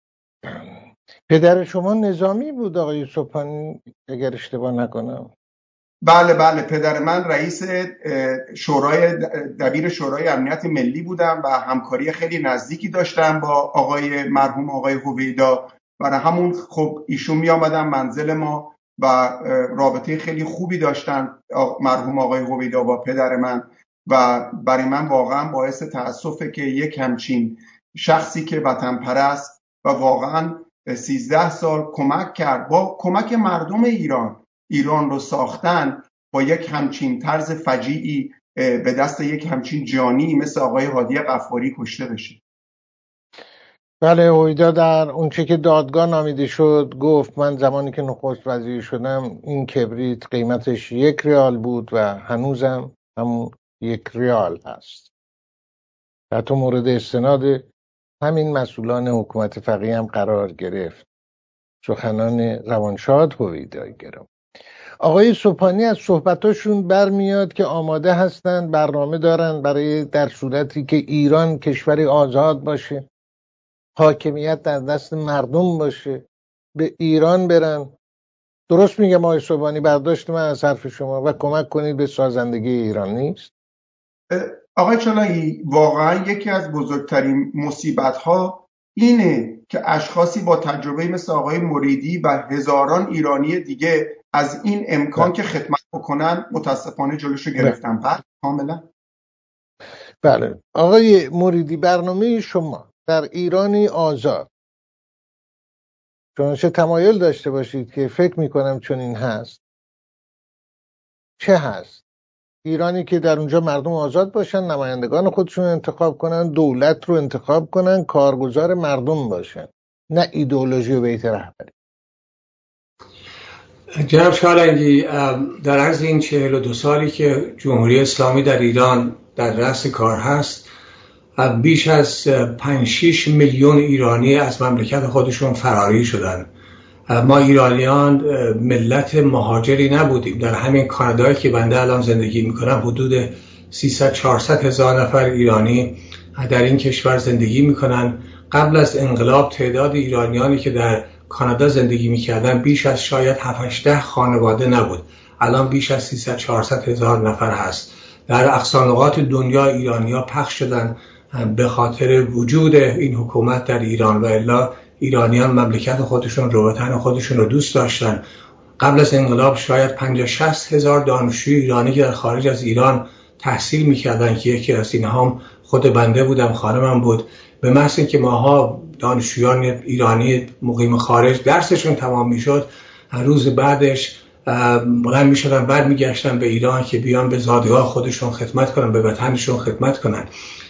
پدر شما نظامی بود آقای سبحانی اگر اشتباه نکنم؟ بله بله، پدر من رئیس شورای دبیر شورای امنیت ملی بودم و همکاری خیلی نزدیکی داشتم با آقای مرحوم آقای هویدا. برای همون خب ایشون می آمدن منزل ما و رابطه خیلی خوبی داشتن مرحوم آقای هویدا با پدر من و برای من واقعا باعث تأسفه که یک همچین شخصی که وطن پرست و واقعا سیزده سال کمک کرد با کمک مردم ایران ایران رو ساختن، با یک همچین طرز فجیعی به دست یک همچین جانی مثل آقای هادی غفاری کشته بشه. بله، هویدا در اون چه که دادگاه نامیده شد گفت من زمانی که نخست وزیر شدم این کبریت قیمتش یک ریال بود و هنوزم همون یک ریال هست. حتی مورد استناد همین مسئولان حکومت فقیه هم قرار گرفت. سخنان روانشاد هویدای گرام. آقای سوپانی از صحبتاشون برمیاد که آماده هستند، برنامه دارن برای در صورتی که ایران کشوری آزاد باشه، حاکمیت در دست مردم باشه، به ایران برن. درست میگم آقای سوپانی برداشت من از حرف شما و کمک کنید به سازندگی ایران نیست؟ آقای چالنگی، واقعا یکی از بزرگترین مصیبت‌ها اینه که اشخاصی با تجربه مثل آقای مریدی و هزاران ایرانی دیگه از این امکان که خدمت بکنن متاسفانه جلوشو گرفتن. بعد کاملا بله آقای مریدی، برنامه شما در ایرانی آزاد، چنانچه تمایل داشته باشید که فکر میکنم چون این هست، چه هست؟ ایرانی که در اونجا مردم آزاد باشن، نمایندگان خودشون انتخاب کنن، دولت رو انتخاب کنن، کارگزار مردم باشن، نه ایدئولوژی و بیت رهبری. جناب چالنگی، در عرض این چهل و دو سالی که جمهوری اسلامی در ایران در رأس کار هست، بیش از پنج شش میلیون ایرانی از مملکت خودشون فراری شدن. ما ایرانیان ملت مهاجری نبودیم. در همین کانادایی که بنده الان زندگی میکنم حدود سیصد چهارصد هزار نفر ایرانی در این کشور زندگی میکنن. قبل از انقلاب تعداد ایرانیانی که در کانادا زندگی میکردن بیش از شاید هفت هشت خانواده نبود. الان بیش از سیصد چهارصد هزار نفر هست. در اقصانقاط دنیا ایرانی‌ها پخش شدن به خاطر وجود این حکومت در ایران، و الا ایرانیان مملکت خودشون رو، وطن خودشون رو دوست داشتن. قبل از انقلاب شاید پنجاه شصت هزار دانشجوی ایرانی که در خارج از ایران تحصیل میکردن که یکی از اینها هم خود بنده بودم، خانمم بود. به محض اینکه ماها دانشجویان ایرانی مقیم خارج درسشون تمام میشد، روز بعدش بلند میشدن بعد میگشتن به ایران که بیان به زادگاه خودشون خدمت کنن، به وطنشون خدمت کنن.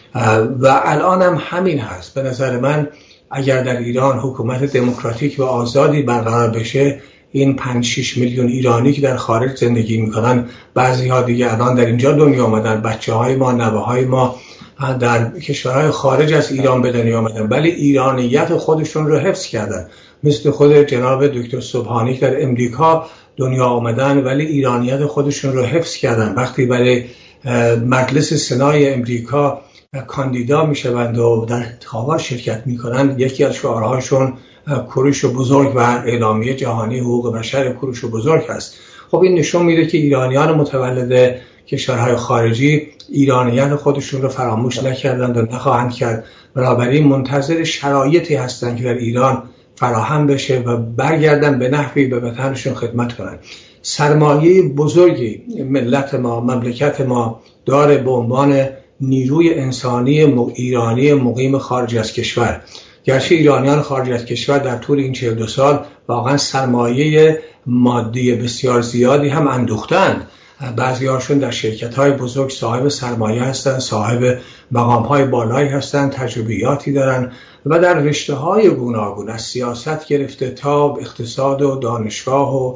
و الان هم همین هست. به نظر من اگر در ایران حکومت دموکراتیک و آزادی برقرار بشه، این پنج شش میلیون ایرانی که در خارج زندگی میکنن، بعضی ها دیگه الان در اینجا دنیا آمدن، بچه های ما، نوه های ما در کشورهای خارج از ایران به دنیا آمدن، ولی ایرانیت خودشون رو حفظ کردن. مثل خود جناب دکتر سبحانی که در امریکا دنیا آمدن ولی ایرانیت خودشون رو حفظ کردن. وقتی برای مجلس سنای امریکا کاندیدا میشوند و در انتخابات شرکت میکنند، یکی از شعارهاشون کوروش بزرگ و اعلامیه جهانی حقوق بشر کوروش بزرگ هست. خب این نشون میده که ایرانیان متولد کشورهای خارجی ایرانیت خودشون رو فراموش نکردند و نخواهند کرد. بنابراین منتظر شرایطی هستند که در ایران فراهم بشه و برگردن به نحوی به وطنشون خدمت کنند. سرمایه بزرگی ملت ما، مملکت ما داره به عنوان نیروی انسانی ایرانی مقیم خارج از کشور. گرچه ایرانیان خارج از کشور در طول این چهل و دو سال واقعا سرمایه مادی بسیار زیادی هم اندوختند. بعضی هاشون در شرکت های بزرگ صاحب سرمایه هستند، صاحب مقام های بالایی هستند، تجربیاتی دارن و در رشته های گوناگون از سیاست گرفته تا اقتصاد و دانشگاه و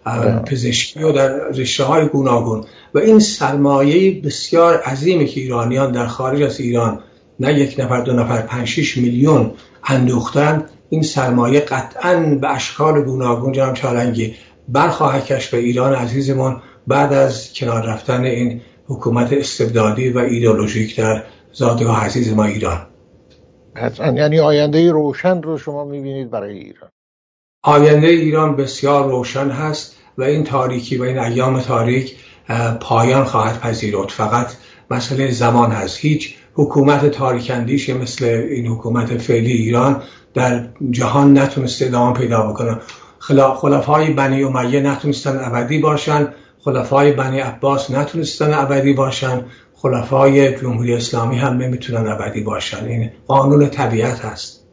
پزشکی و در رشته های گوناگون. و این سرمایه بسیار عظیمی که ایرانیان در خارج از ایران نه یک نفر دو نفر پنج شش میلیون اندوختن، این سرمایه قطعاً به اشکال گوناگون جناب چالنگی برخواهد گشت به ایران عزیزمون بعد از کنار رفتن این حکومت استبدادی و ایدئولوژیک در زادگاه عزیز ما ایران. قطعاً. یعنی آینده روشن رو شما میبینید برای ایران؟ آینده ایران بسیار روشن هست و این تاریکی و این ایام تاریک پایان خواهد پذیرفت. فقط مسئله زمان هست. هیچ حکومت تاریکندیشی مثل این حکومت فعلی ایران در جهان نتونسته ادامه پیدا بکنه. خلفای بنی امیه نتونستن ابدی باشن، خلفای بنی عباس نتونستن ابدی باشن، خلفای جمهوری اسلامی هم نمیتونن ابدی باشن. این قانون طبیعت هست.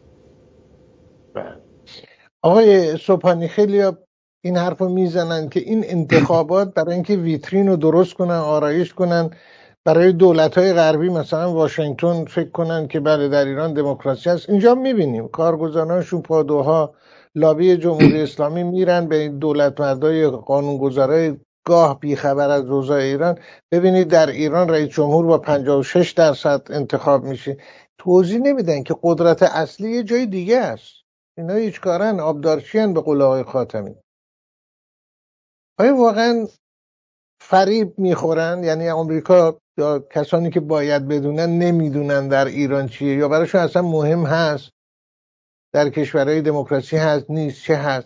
آقای سبحانی، خیلی این حرفو میزنن که این انتخابات برای اینکه ویترین رو درست کنن، آرایش کنن برای دولت‌های غربی مثلا واشنگتن فکر کنن که بله در ایران دموکراسی هست. اینجا می‌بینیم کارگزارانشون پادوها لابی جمهوری اسلامی میرن به این دولت مردای قانونگذارای گاه بیخبر از اوضاع ایران. ببینید در ایران رئیس جمهور با پنجاه و شش درصد انتخاب میشه. توضیح نمیدن که قدرت اصلی یه جای دیگه است. اینا هیچ کارن آبدارچیان به قول آقای خاتمی. آیا واقعا فریب میخورن؟ یعنی آمریکا یا کسانی که باید بدونن نمیدونن در ایران چیه، یا براشون اصلا مهم هست در کشورهای دموکراسی هست نیست چه هست؟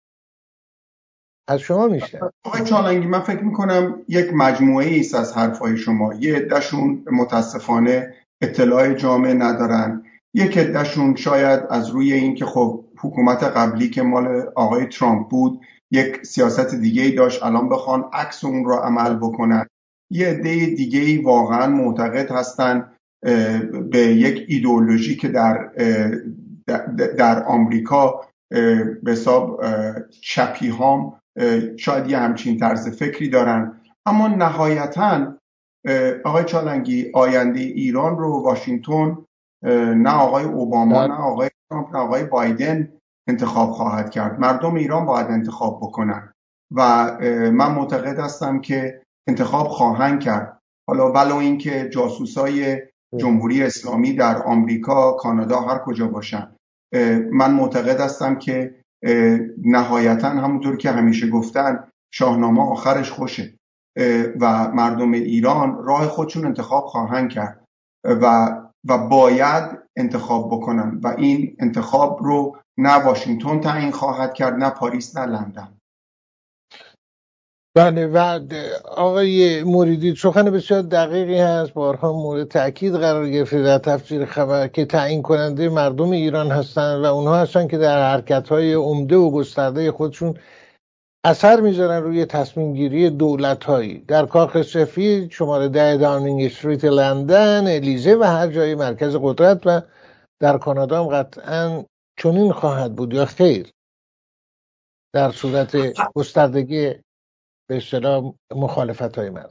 از شما میشه. آقای چالنگی من فکر میکنم یک مجموعه ایست از حرفای شما. یه عده‌شون متاسفانه اطلاع جامع ندارن، یک عده‌شون شاید از روی این که خب حکومت قبلی که مال آقای ترامپ بود یک سیاست دیگه‌ای داشت الان بخوان عکس اون رو عمل بکنن. یه عده دیگه‌ای واقعا معتقد هستن به یک ایدئولوژی که در در آمریکا به حساب چپی هام شاید یه همچین طرز فکری دارن. اما نهایتاً آقای چالنگی آینده ایران رو واشنگتن نه آقای اوباما نه آقای ترامپ نه آقای بایدن انتخاب خواهد کرد. مردم ایران باید انتخاب بکنن و من معتقد هستم که انتخاب خواهند کرد. حالا ولو اینکه جاسوسای جمهوری اسلامی در آمریکا، کانادا، هر کجا باشن، من معتقد هستم که نهایتاً همونطور که همیشه گفتن شاهنامه آخرش خوشه و مردم ایران راه خودشون انتخاب خواهند کرد و و باید انتخاب بکنن و این انتخاب رو نه واشنگتن تعیین خواهد کرد نه پاریس نه لندن. بله و آقای مریدی سخن بسیار دقیقی هست، بارها مورد تأکید قرار گرفته در تفسیر خبر که تعیین کننده مردم ایران هستند و اونها هستن که در حرکت‌های عمده و گسترده خودشون اثر میذارن روی تصمیم گیری دولت‌هایی. در کاخ سفید، شماره ده داونینگ استریت لندن، الیزه و هر جای مرکز قدرت، و در کانادا هم قطعاً چنین خواهد بود یا خیر در صورت گستردگی به اصطلاح مخالفت‌های من.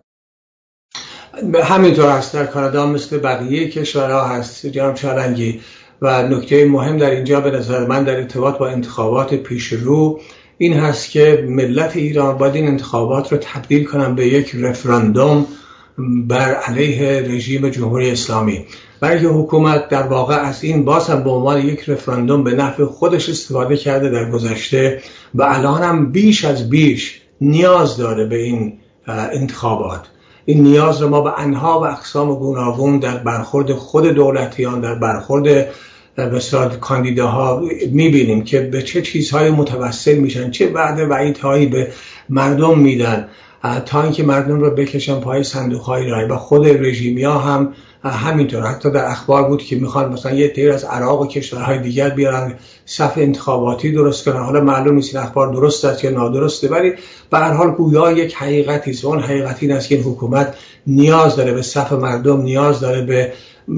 همینطور است در کانادا مثل بقیه کشورها هست جناب چالنگی. و نکته مهم در اینجا به نظر من در ارتباط با انتخابات پیش رو این هست که ملت ایران باید این انتخابات رو تبدیل کنن به یک رفراندوم بر علیه رژیم جمهوری اسلامی. برای حکومت در واقع از این باز هم به عنوان یک رفراندوم به نفع خودش استفاده کرده در گذشته و الان هم بیش از بیش نیاز داره به این انتخابات. این نیاز رو ما به انواع و اقسام گوناگون در برخورد خود دولتیان، در برخورد بسیار کاندیداها میبینیم که به چه چیزهای متوسل میشن، چه وعده وعیدهایی به مردم میدن تا اینکه مردم رو بکشن پای صندوق‌های رای. و خود رژیمیا هم همینطور. حتی در اخبار بود که میخوان مثلا یه تیر از عراق و کشورهای دیگر بیارن صف انتخاباتی درست کنن. حالا معلوم نیست این اخبار درست است یا نادرسته، ولی به هر حال گویا یک حقیقتی است. اون حقیقتی این است که این حکومت نیاز داره به صف مردم، نیاز داره به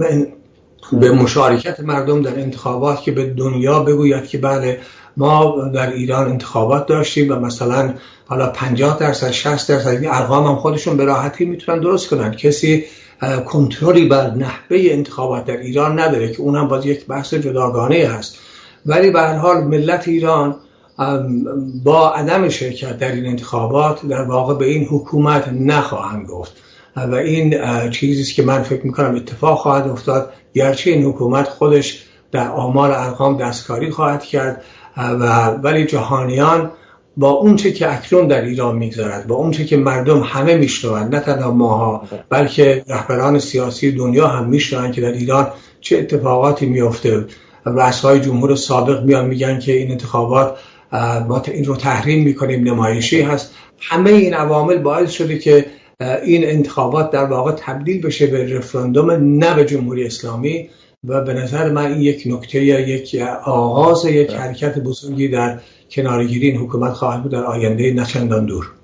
به مشارکت مردم در انتخابات که به دنیا بگوید که بله ما در ایران انتخابات داشتیم و مثلا حالا پنجاه درصد شصت درصد این ارقام هم خودشون به راحتی میتونن درست کنن. کسی کنترلی بر نحوه انتخابات در ایران نداره که اونم باز یک بحث جداگانه هست. ولی به هر حال ملت ایران با عدم شرکت در این انتخابات در واقع به این حکومت نخواهند گفت و این چیزی است که من فکر میکنم اتفاق خواهد افتاد، گرچه این حکومت خودش در آمار ارقام دستکاری خواهد کرد و ولی جهانیان با اون چه که اکنون در ایران میگذارد، با اون چه که مردم همه میشنوند، نه تنها ماها بلکه رهبران سیاسی دنیا هم میشنوند که در ایران چه اتفاقاتی میفته. رؤسای جمهور سابق میان میگن که این انتخابات ما این رو تحریم میکنیم، نمایشی هست. همه این عوامل باعث شده که این انتخابات در واقع تبدیل بشه به رفراندوم نه به جمهوری اسلامی و به نظر من این یک نکته یا یک آغاز یک حرکت بزرگی در کنارگیری این حکومت خواهد بود در آینده نچندان دور.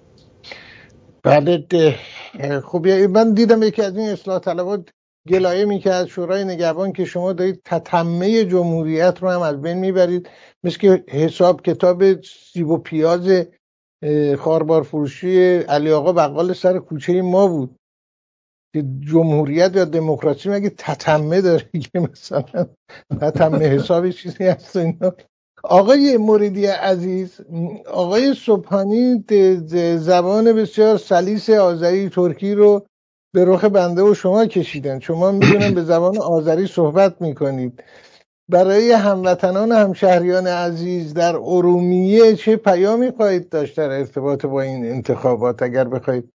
بله خوبیه. من دیدم یکی از این اصلاح طلبات گلایه میکرد شورای نگهبان که شما دارید تتمه جمهوریت رو هم از بین میبرید، مثل که حساب کتاب سیب و پیاز خاربار فروشی علی آقا بقال سر کوچه ما بود. که جمهوریت یا دموکراسی مگه تتمه داره که مثلا تتمه حسابی چیزی هست اینا. آقای مریدی عزیز، آقای سبحانی زبان بسیار سلیس آذری ترکی رو به رخ بنده و شما کشیدن. شما میدونم به زبان آذری صحبت میکنید. برای هموطنان همشهریان عزیز در ارومیه چه پیامی خواهید داشت در ارتباط با این انتخابات اگر بخواید؟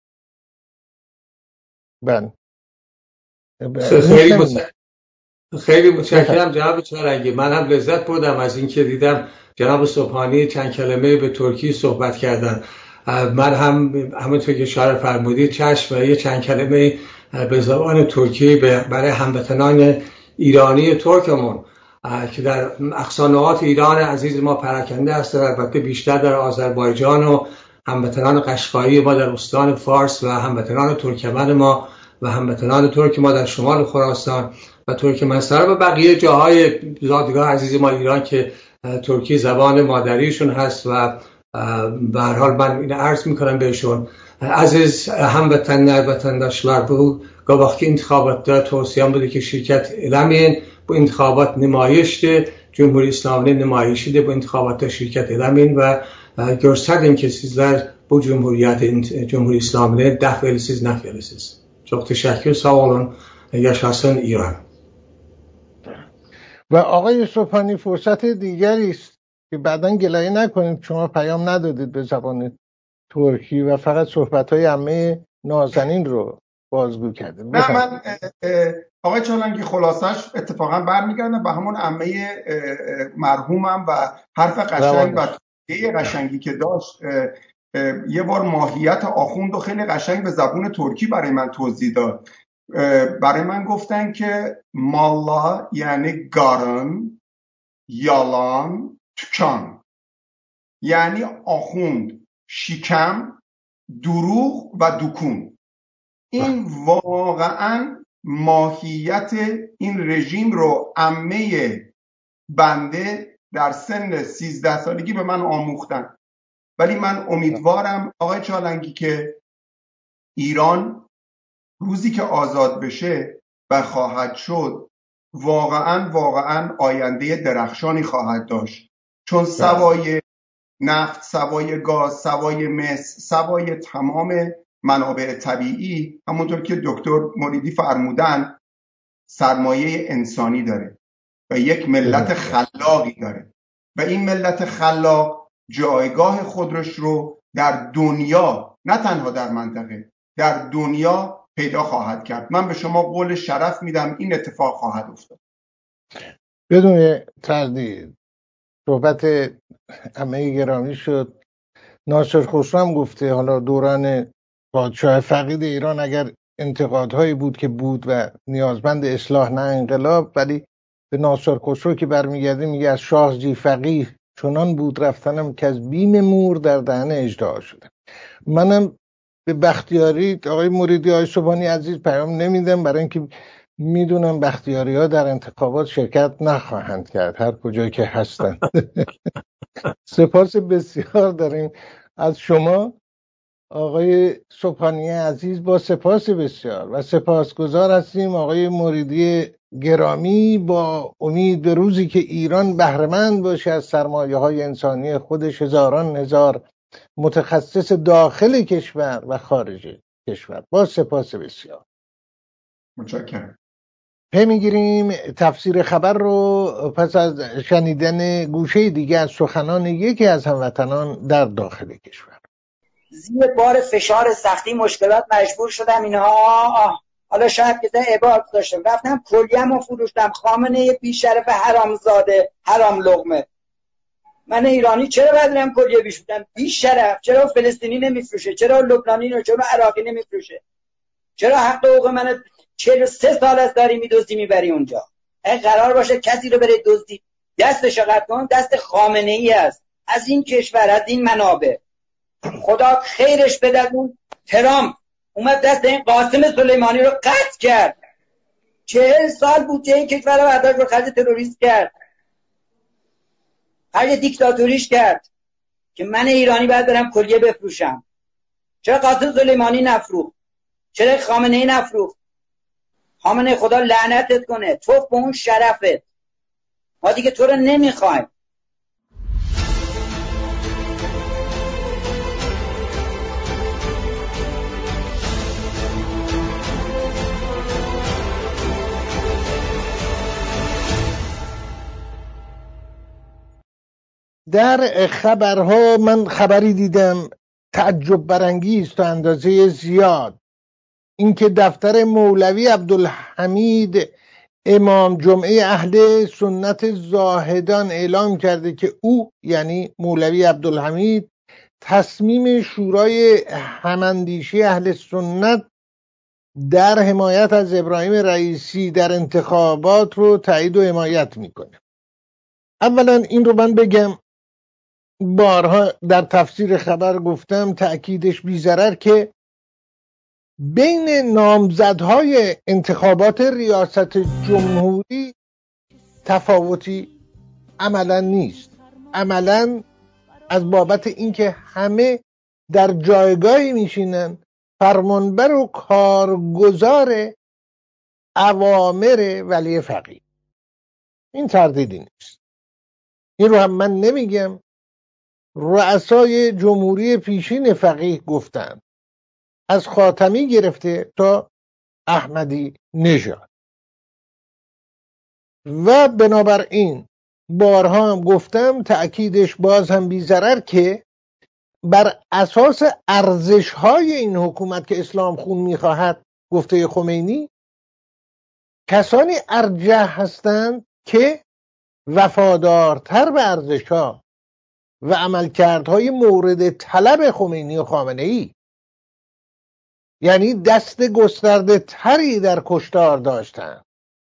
بله خیلی متشکرم خیلی متشکرم جناب چالنگی. من هم لذت بردم از اینکه دیدم جناب سبحانی چند کلمه به ترکی صحبت کردن. من هم همونطور که اشاره فرمودید چشم و یه چند کلمه به زبان ترکی برای هموطنان ایرانی ترکمون که در اقصانات ایران عزیز ما پراکنده است، البته بیشتر در آذربایجان و هموطنان قشقایی ما در استان فارس و هموطنان ترکمن ما و هموطنان ترک ما در شمال خراسان و ترکمنستان و بقیه جاهای زادگاه عزیز ما ایران که ترکی زبان مادریشون هست و به هر حال من این عرض میکنم بهشون aziz هموطن vatandaşlar bu qabaqki intihabatda tavsiyem budur ki şirket eləmeyin. Bu intihabat nümayişdir. Cumhur İslam'ın nümayişidir. Bu intihabatta şirket eləmeyin ve göstərin ki sizler bu cumhuriyyətin, Cumhur İslam'ını dəf elisiniz, nəf elisiniz. Çok teşekkür, sağ olun. Yaşasın İran. و آقای سبحانی فرصت دیگری است که بعداً گلایه نکنید شما پیام ندادید به زبان ترکی و فقط صحبت‌های عمه نازنین رو بازگو کردید. نه من آقای چالنگی خلاصش اتفاقا برمیگردم به همون عمه مرحومم و حرف قشنگ و توضیح قشنگی که داشت. یه بار ماهیت آخوند و خیلی قشنگ به زبون ترکی برای من توضیح داد. برای من گفتن که مالا یعنی گارن، یالان، تکان، یعنی آخوند، شکم، دروغ و دکون. این واقعا ماهیت این رژیم رو عمه بنده در سن سیزده سالگی به من آموختن. ولی من امیدوارم آقای چالنگی که ایران روزی که آزاد بشه و خواهد شد واقعا واقعا آینده درخشانی خواهد داشت، چون سوای نفت، سوای گاز، سوای مس، سوای تمام منابع طبیعی، همونطور که دکتر مریدی فرمودن، سرمایه انسانی داره و یک ملت خلاقی داره و این ملت خلاق جایگاه خودش رو در دنیا، نه تنها در منطقه، در دنیا پیدا خواهد کرد. من به شما قول شرف میدم این اتفاق خواهد افتاد. بدون تردید صحبت عمه گرامی شد. ناصر خسرو هم گفته حالا دوران پادشاه فقید ایران اگر انتقادهایی بود که بود و نیازمند اصلاح نه انقلاب، ولی به ناصر خسرو که برمیگرده میگه از شاه زی فقیه چنان بود رفتنم که از بیم مور در دهن اژدها شده. منم به بختیاری آقای مریدی، آقای سبحانی عزیز پیام نمیدم، برای اینکه میدونم بختیاری ها در انتخابات شرکت نخواهند کرد هر کجایی که هستند. سپاس بسیار داریم از شما آقای سبحانی عزیز، با سپاس بسیار و سپاسگزار هستیم آقای مریدی گرامی. با امید به روزی که ایران بهره‌مند باشه از سرمایه های انسانی خودش، هزاران هزار متخصص داخل کشور و خارج کشور. با سپاس بسیار متشکرم. پی میگیریم تفسیر خبر رو پس از شنیدن گوشه دیگه از سخنان یکی از هموطنان در داخل کشور. زیر بار فشار سختی مشکلات مجبور شدم اینها، حالا شاید که عبارت داشتم، رفتم کلیم و فروشتم. خامنه بیشرف حرامزاده، حرام لقمه. من ایرانی چرا باید برم کلیه بشوشم؟ بیشرف. چرا فلسطینی نمیفروشه؟ چرا لبنانی و چرا عراقی نمیفروشه؟ چرا حق حقوق من چهل و سه سال است داری میدزدی میبری اونجا؟ اگه قرار باشه کسی رو بره دزدی، دستش قطع کن، دست خامنه ای است، از این کشور، از این منابع. خدا خیرش بده. اون ترامپ اومد دست این قاسم سلیمانی رو قطع کرد. چهل سال بودجه این کشور رو برداشت رو خرج تروریست کرد، خرج دیکتاتوریش کرد که من ایرانی باید برم کلیه بفروشم. چرا قاسم سلیمانی نفروخت؟ چرا خامنه ای نفروخت؟ خامنه خدا لعنتت کنه، توف به اون شرفت، ما دیگه تو رو نمیخوایم. در خبرها من خبری دیدم تعجب برانگیز تا اندازه زیاد، اینکه دفتر مولوی عبدالحمید امام جمعه اهل سنت زاهدان اعلام کرده که او یعنی مولوی عبدالحمید تصمیم شورای هماندیشی اهل سنت در حمایت از ابراهیم رئیسی در انتخابات رو تایید و حمایت میکنه. اولا این رو من بگم، بارها در تفسیر خبر گفتم تأکیدش بی‌ضرر که بین نامزدهای انتخابات ریاست جمهوری تفاوتی عملا نیست. عملا از بابت اینکه همه در جایگاهی میشینن فرمانبر و کارگزار اوامر ولی فقیه، این تردیدی نیست. این رو هم من نمیگم، رؤسای جمهوری پیشین فقیه گفتن، از خاتمی گرفته تا احمدی نژاد. و بنابراین بارها هم گفتم تأکیدش باز هم بی‌ضرر که بر اساس ارزش‌های این حکومت که اسلام خون می‌خواهد، گفته خمینی، کسانی ارجح هستند که وفادارتر به ارزش‌ها و عملکردهای مورد طلب خمینی و خامنه‌ای، یعنی دست گسترده تری در کشتار داشتند.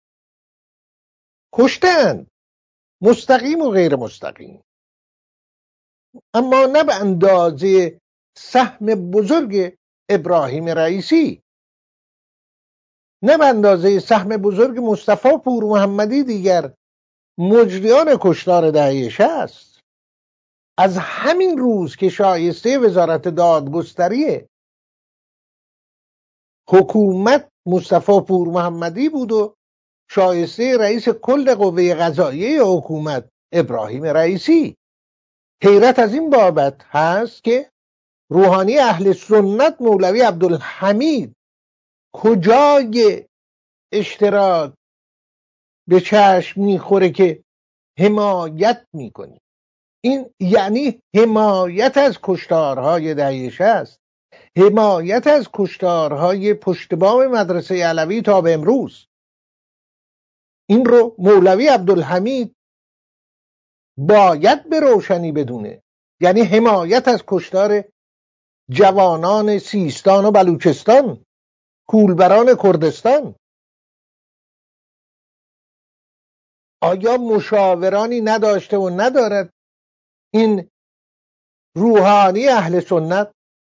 کشتند، مستقیم و غیر مستقیم، اما نه به اندازه سهم بزرگ ابراهیم رئیسی، نه به اندازه سهم بزرگ مصطفی پور محمدی دیگر مجریان کشتار دهه شصت. از همین روز که شایسته وزارت دادگستری حکومت مصطفی پور محمدی بود و شایسته رئیس کل قوه قضاییه حکومت ابراهیم رئیسی. حیرت از این بابت هست که روحانی اهل سنت مولوی عبدالحمید کجای اشتراک به چشم میخوره که حمایت میکنی. این یعنی حمایت از کشتارهای دهه شصت، حمایت از کشتارهای پشت بام مدرسه علوی تا به امروز. این رو مولوی عبدالحمید باید به روشنی بدونه، یعنی حمایت از کشتار جوانان سیستان و بلوچستان، کولبران کردستان. آیا مشاورانی نداشته و ندارد این روحانی اهل سنت؟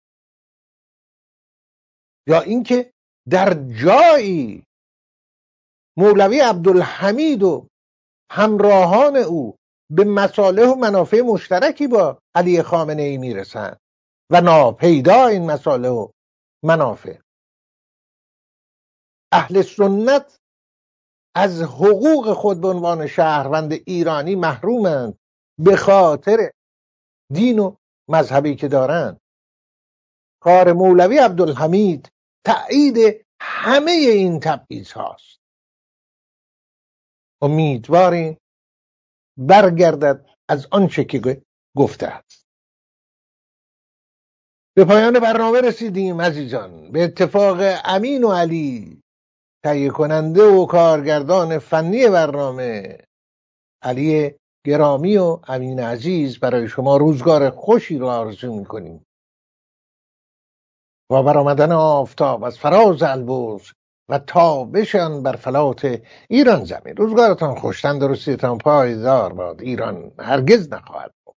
یا اینکه در جایی مولوی عبدالحمید و همراهان او به مصالح و منافع مشترکی با علی خامنه ای میرسند و ناپیدا این مصالح و منافع. اهل سنت از حقوق خود به عنوان شهروند ایرانی محرومند به خاطر دین و مذهبی که دارند. کار مولوی عبدالحمید تأیید همه این تبعیض هاست. امیدواریم برگردد از آنچه که گفته است. به پایان برنامه رسیدیم عزیزان. به اتفاق امین و علی تهیه کننده و کارگردان فنی برنامه، علی گرامی و امین عزیز، برای شما روزگار خوشی رو آرزو می‌کنیم. و برآمدن آفتاب از فراز البرز و تابشان بر فلات ایران زمین. روزگارتان خوش، تندرستیتان پایدار باد. ایران هرگز نخواهد بود.